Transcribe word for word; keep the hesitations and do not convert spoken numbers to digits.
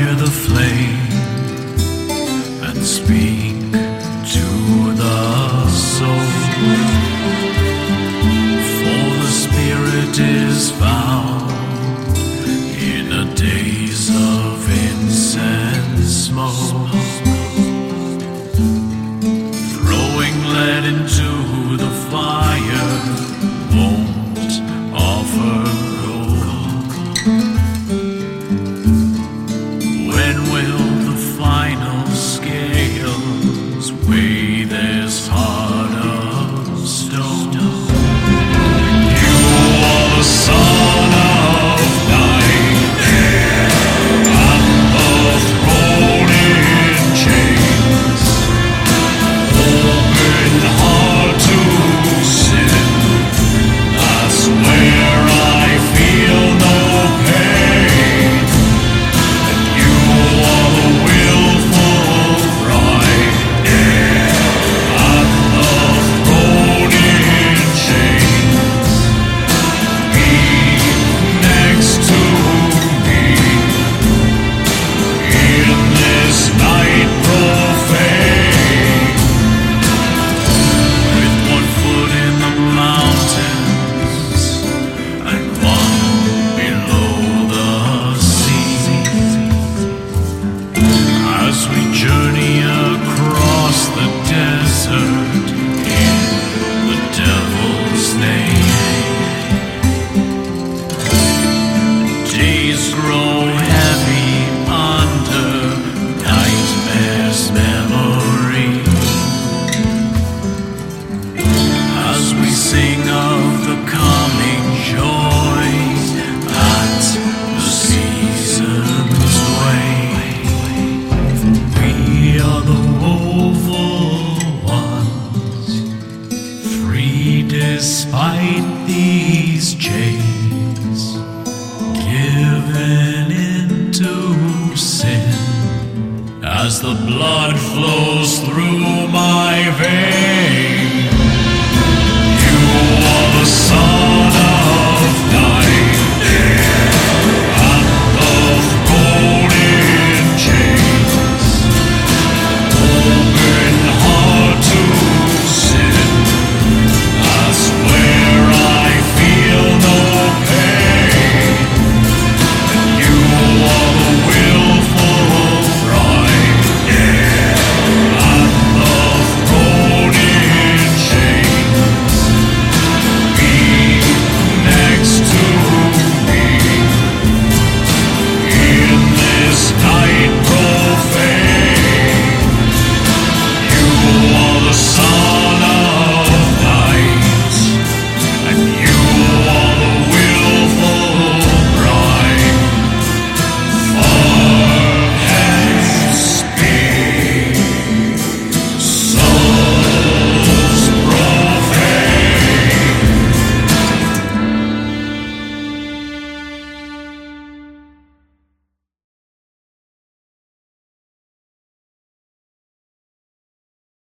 near the flame and speak to the soul, for the spirit is found in the days of incense smoke, throwing lead into the fire won't offer gold. When will the final scales weigh this heart of stone? You are the son of night, and the throne in chains, open heart to sin. That's where I feel no pain. And you are the willful bride, and the throne in chains. Be next to me in this night profane, with one foot in the mountains and one below the sea. As we journey across the desert in the devil's name, days grow heavy under nightmare's memory, as we sing of the coming joy at the season's wane. We are the woeful ones, free despite these chains, given into sin as the blood flows through my veins.